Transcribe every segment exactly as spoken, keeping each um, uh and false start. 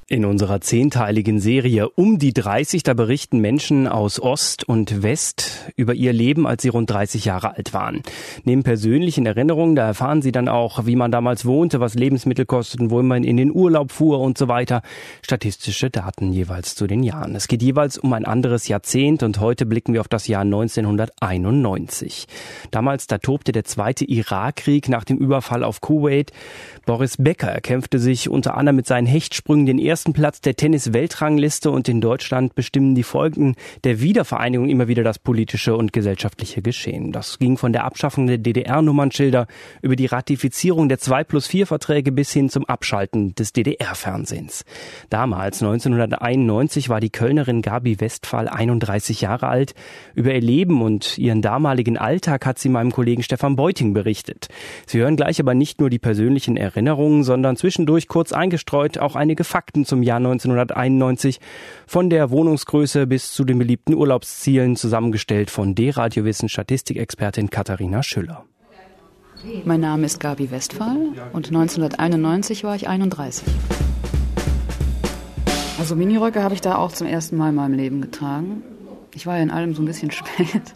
In unserer zehnteiligen Serie Um die dreißig, da berichten Menschen aus Ost und West über ihr Leben, als sie rund dreißig Jahre alt waren. Neben persönlichen Erinnerungen, da erfahren sie dann auch, wie man damals wohnte, was Lebensmittel kosteten, wo man in den Urlaub fuhr und so weiter. Statistische Daten jeweils zu den Jahren. Es geht jeweils um ein anderes Jahrzehnt und heute blicken wir auf das Jahr neunzehnhunderteinundneunzig. Damals, da tobte der zweite Irakkrieg nach dem Überfall auf Kuwait. Boris Becker erkämpfte sich unter anderem mit seinen Hechtsprüngen den ersten Platz der Tennis-Weltrangliste und in Deutschland bestimmen die Folgen der Wiedervereinigung immer wieder das politische und gesellschaftliche Geschehen. Das ging von der Abschaffung der D D R-Nummernschilder über die Ratifizierung der zwei plus vier Verträge bis hin zum Abschalten des D D R-Fernsehens. Damals, neunzehnhunderteinundneunzig, war die Kölnerin Gabi Westphal einunddreißig Jahre alt. Über ihr Leben und ihren damaligen Alltag hat sie meinem Kollegen Stefan Beuting berichtet. Sie hören gleich aber nicht nur die persönlichen Erinnerungen, sondern zwischendurch kurz eingestreut auch einige Fakten zum Jahr neunzehnhunderteinundneunzig, von der Wohnungsgröße bis zu den beliebten Urlaubszielen, zusammengestellt von D-Radio-Wissen-Statistikexpertin Katharina Schüller. Mein Name ist Gabi Westphal und neunzehnhunderteinundneunzig war ich einunddreißig. Also Miniröcke habe ich da auch zum ersten Mal in meinem Leben getragen. Ich war ja in allem so ein bisschen spät.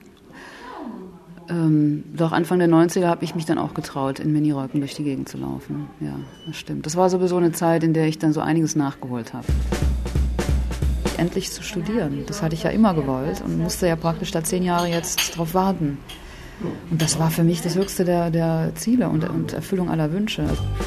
Ähm, doch Anfang der neunziger habe ich mich dann auch getraut, in Miniröcken durch die Gegend zu laufen. Ja, das stimmt. Das war sowieso eine Zeit, in der ich dann so einiges nachgeholt habe. Endlich zu studieren, das hatte ich ja immer gewollt und musste ja praktisch da zehn Jahre jetzt drauf warten. Und das war für mich das höchste der, der Ziele und, und Erfüllung aller Wünsche.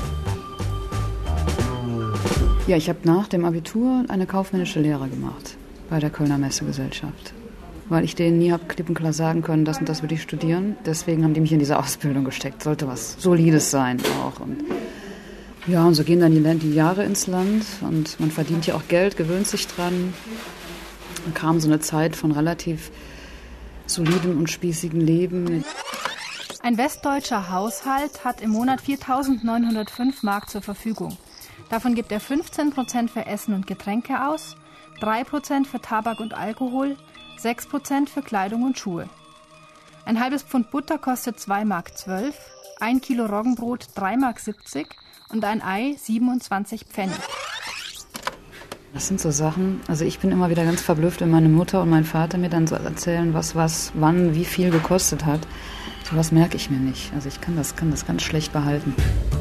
Ja, ich habe nach dem Abitur eine kaufmännische Lehre gemacht bei der Kölner Messegesellschaft. Weil ich denen nie habe klipp und klar sagen können, das und das würde ich studieren. Deswegen haben die mich in diese Ausbildung gesteckt. Sollte was Solides sein auch. Und ja, und so gehen dann die, die Jahre ins Land und man verdient ja auch Geld, gewöhnt sich dran. Dann kam so eine Zeit von relativ solidem und spießigem Leben. Ein westdeutscher Haushalt hat im Monat viertausendneunhundertfünf Mark zur Verfügung. Davon gibt er fünfzehn Prozent für Essen und Getränke aus, drei Prozent für Tabak und Alkohol, sechs Prozent für Kleidung und Schuhe. Ein halbes Pfund Butter kostet zwei Mark zwölf, ein Kilo Roggenbrot drei Mark siebzig und ein Ei siebenundzwanzig Pfennig. Das sind so Sachen, also ich bin immer wieder ganz verblüfft, wenn meine Mutter und mein Vater mir dann so erzählen, was was wann wie viel gekostet hat. So was merke ich mir nicht. Also ich kann das, kann das ganz schlecht behalten.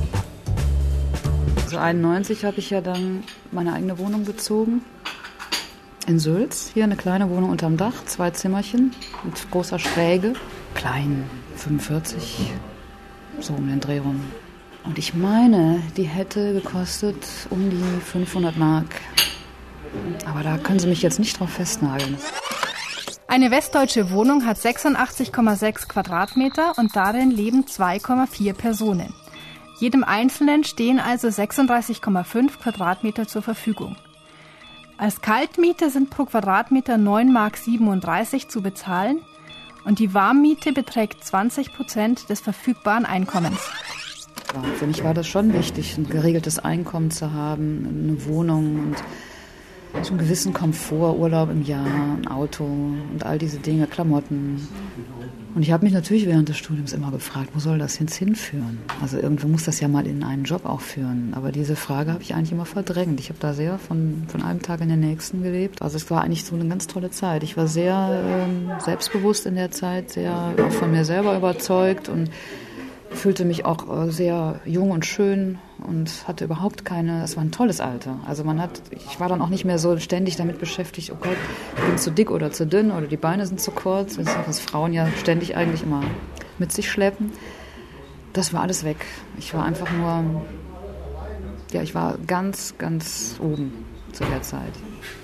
Also einundneunzig habe ich ja dann meine eigene Wohnung bezogen. In Sülz, hier eine kleine Wohnung unterm Dach, zwei Zimmerchen mit großer Schräge, klein, fünfundvierzig, so um den Dreh rum. Und ich meine, die hätte gekostet um die fünfhundert Mark. Aber da können Sie mich jetzt nicht drauf festnageln. Eine westdeutsche Wohnung hat sechsundachtzig Komma sechs Quadratmeter und darin leben zwei Komma vier Personen. Jedem Einzelnen stehen also sechsunddreißig Komma fünf Quadratmeter zur Verfügung. Als Kaltmiete sind pro Quadratmeter neun Mark siebenunddreißig zu bezahlen und die Warmmiete beträgt zwanzig Prozent des verfügbaren Einkommens. Für mich war das schon wichtig, ein geregeltes Einkommen zu haben, eine Wohnung und so einen gewissen Komfort, Urlaub im Jahr, ein Auto und all diese Dinge, Klamotten. Und ich habe mich natürlich während des Studiums immer gefragt, wo soll das jetzt hinführen? Also irgendwo muss das ja mal in einen Job auch führen. Aber diese Frage habe ich eigentlich immer verdrängt. Ich habe da sehr von, von einem Tag in den nächsten gelebt. Also es war eigentlich so eine ganz tolle Zeit. Ich war sehr ähm, selbstbewusst in der Zeit, sehr auch von mir selber überzeugt und fühlte mich auch sehr jung und schön und hatte überhaupt keine, es war ein tolles Alter. Also man hat, ich war dann auch nicht mehr so ständig damit beschäftigt, oh Gott, ich bin zu dick oder zu dünn oder die Beine sind zu kurz. Das ist auch, was Frauen ja ständig eigentlich immer mit sich schleppen. Das war alles weg. Ich war einfach nur, ja, ich war ganz, ganz oben zu der Zeit.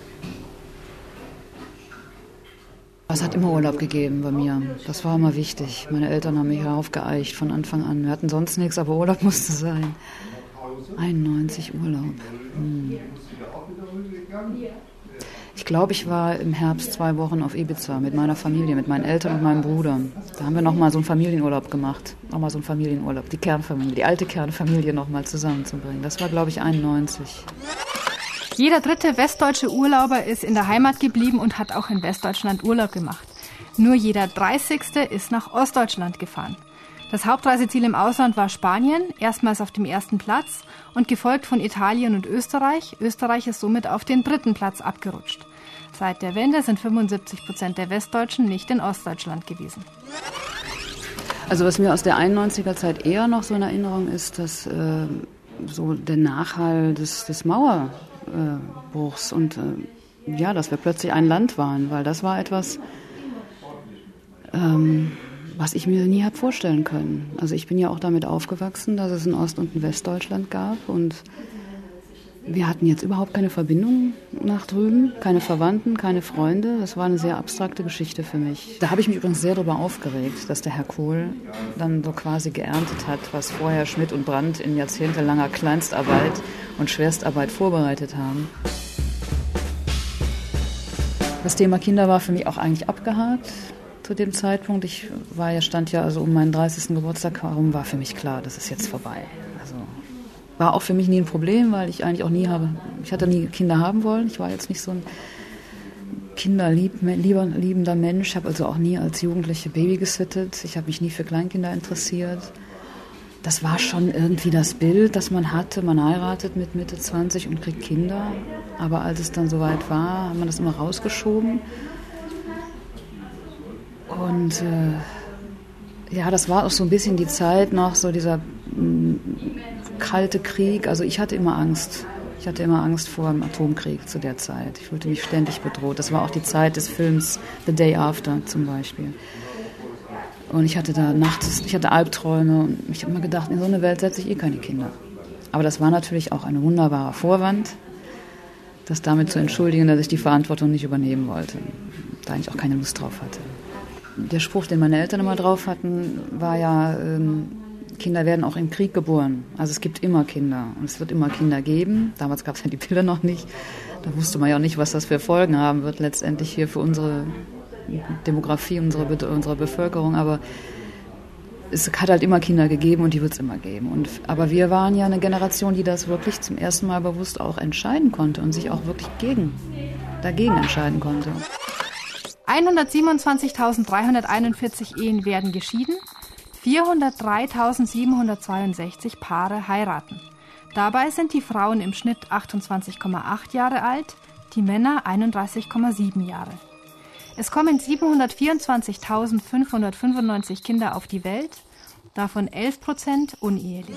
Es hat immer Urlaub gegeben bei mir. Das war immer wichtig. Meine Eltern haben mich aufgeeicht von Anfang an. Wir hatten sonst nichts, aber Urlaub musste sein. einundneunzig Urlaub. Hm. Ich glaube, ich war im Herbst zwei Wochen auf Ibiza mit meiner Familie, mit meinen Eltern und meinem Bruder. Da haben wir nochmal so einen Familienurlaub gemacht. Nochmal so einen Familienurlaub. Die Kernfamilie, die alte Kernfamilie nochmal zusammenzubringen. Das war, glaube ich, einundneunzig. Jeder dritte westdeutsche Urlauber ist in der Heimat geblieben und hat auch in Westdeutschland Urlaub gemacht. Nur jeder dreißigste ist nach Ostdeutschland gefahren. Das Hauptreiseziel im Ausland war Spanien, erstmals auf dem ersten Platz und gefolgt von Italien und Österreich. Österreich ist somit auf den dritten Platz abgerutscht. Seit der Wende sind fünfundsiebzig Prozent der Westdeutschen nicht in Ostdeutschland gewesen. Also was mir aus der einundneunziger Zeit eher noch so in Erinnerung ist, dass äh, so der Nachhall des, des Mauerbruchs äh, und äh, ja, dass wir plötzlich ein Land waren, weil das war etwas, ähm, was ich mir nie habe vorstellen können. Also ich bin ja auch damit aufgewachsen, dass es ein Ost- und ein Westdeutschland gab und wir hatten jetzt überhaupt keine Verbindung nach drüben, keine Verwandten, keine Freunde. Das war eine sehr abstrakte Geschichte für mich. Da habe ich mich übrigens sehr darüber aufgeregt, dass der Herr Kohl dann so quasi geerntet hat, was vorher Schmidt und Brandt in jahrzehntelanger Kleinstarbeit und Schwerstarbeit vorbereitet haben. Das Thema Kinder war für mich auch eigentlich abgehakt zu dem Zeitpunkt. Ich war ja, stand ja also um meinen dreißigsten Geburtstag herum, war für mich klar, das ist jetzt vorbei. Also war auch für mich nie ein Problem, weil ich eigentlich auch nie habe, ich hatte nie Kinder haben wollen. Ich war jetzt nicht so ein kinderliebender Mensch. Ich habe also auch nie als Jugendliche Baby gesittet. Ich habe mich nie für Kleinkinder interessiert. Das war schon irgendwie das Bild, das man hatte. Man heiratet mit Mitte zwanzig und kriegt Kinder. Aber als es dann soweit war, hat man das immer rausgeschoben. Und äh, ja, das war auch so ein bisschen die Zeit noch, so dieser mh, kalte Krieg. Also ich hatte immer Angst. Ich hatte immer Angst vor dem Atomkrieg zu der Zeit. Ich fühlte mich ständig bedroht. Das war auch die Zeit des Films The Day After zum Beispiel. Und ich hatte da nachts, ich hatte Albträume und ich habe mir gedacht, in so eine Welt setze ich eh keine Kinder. Aber das war natürlich auch ein wunderbarer Vorwand, das damit zu entschuldigen, dass ich die Verantwortung nicht übernehmen wollte, da ich auch keine Lust drauf hatte. Der Spruch, den meine Eltern immer drauf hatten, war ja, ähm, Kinder werden auch im Krieg geboren. Also es gibt immer Kinder und es wird immer Kinder geben. Damals gab es ja die Pille noch nicht. Da wusste man ja auch nicht, was das für Folgen haben wird letztendlich hier für unsere Demografie, unsere, unsere Bevölkerung. Aber es hat halt immer Kinder gegeben und die wird es immer geben. Und, aber wir waren ja eine Generation, die das wirklich zum ersten Mal bewusst auch entscheiden konnte und sich auch wirklich gegen, dagegen entscheiden konnte. hundertsiebenundzwanzigtausenddreihunderteinundvierzig Ehen werden geschieden, vierhundertdreitausendsiebenhundertzweiundsechzig Paare heiraten. Dabei sind die Frauen im Schnitt achtundzwanzig Komma acht Jahre alt, die Männer einunddreißig Komma sieben Jahre. Es kommen siebenhundertvierundzwanzigtausendfünfhundertfünfundneunzig Kinder auf die Welt, davon elf Prozent unehelich.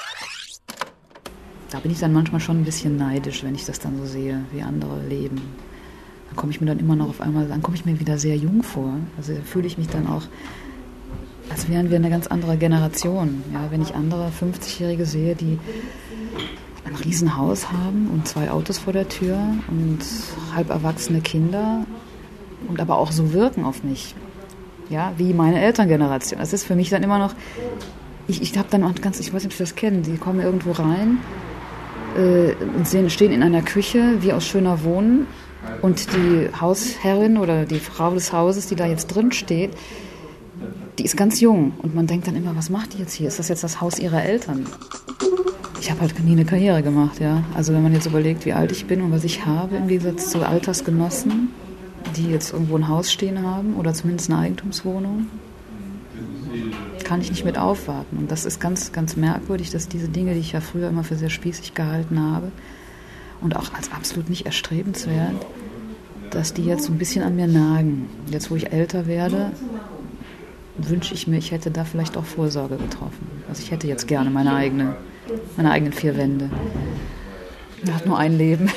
Da bin ich dann manchmal schon ein bisschen neidisch, wenn ich das dann so sehe, wie andere leben. Dann komme ich mir dann immer noch auf einmal, dann komme ich mir wieder sehr jung vor. Also fühle ich mich dann auch, als wären wir eine ganz andere Generation. Ja, wenn ich andere fünfzigjährige sehe, die ein Riesenhaus haben und zwei Autos vor der Tür und halb erwachsene Kinder und aber auch so wirken auf mich, ja, wie meine Elterngeneration. Das ist für mich dann immer noch, ich, ich habe dann auch ganz, ich weiß nicht, ob Sie das kennen, die kommen irgendwo rein äh, und sehen, stehen in einer Küche, wie aus schöner Wohnen, und die Hausherrin oder die Frau des Hauses, die da jetzt drin steht, die ist ganz jung und man denkt dann immer, was macht die jetzt hier? Ist das jetzt das Haus ihrer Eltern? Ich habe halt nie eine Karriere gemacht, ja. Also wenn man jetzt überlegt, wie alt ich bin und was ich habe, im Gegensatz zu Altersgenossen, die jetzt irgendwo ein Haus stehen haben oder zumindest eine Eigentumswohnung, kann ich nicht mit aufwarten. Und das ist ganz, ganz merkwürdig, dass diese Dinge, die ich ja früher immer für sehr spießig gehalten habe und auch als absolut nicht erstrebenswert, dass die jetzt so ein bisschen an mir nagen. Jetzt, wo ich älter werde, wünsche ich mir, ich hätte da vielleicht auch Vorsorge getroffen. Also ich hätte jetzt gerne meine eigene, meine eigenen vier Wände. Man hat nur ein Leben.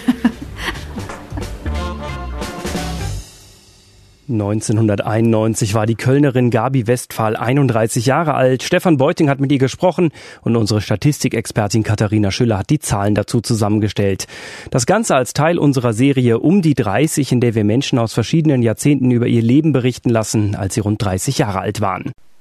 neunzehnhunderteinundneunzig war die Kölnerin Gabi Westphal einunddreißig Jahre alt. Stefan Beuting hat mit ihr gesprochen und unsere Statistikexpertin Katharina Schüller hat die Zahlen dazu zusammengestellt. Das Ganze als Teil unserer Serie Um die dreißig, in der wir Menschen aus verschiedenen Jahrzehnten über ihr Leben berichten lassen, als sie rund dreißig Jahre alt waren.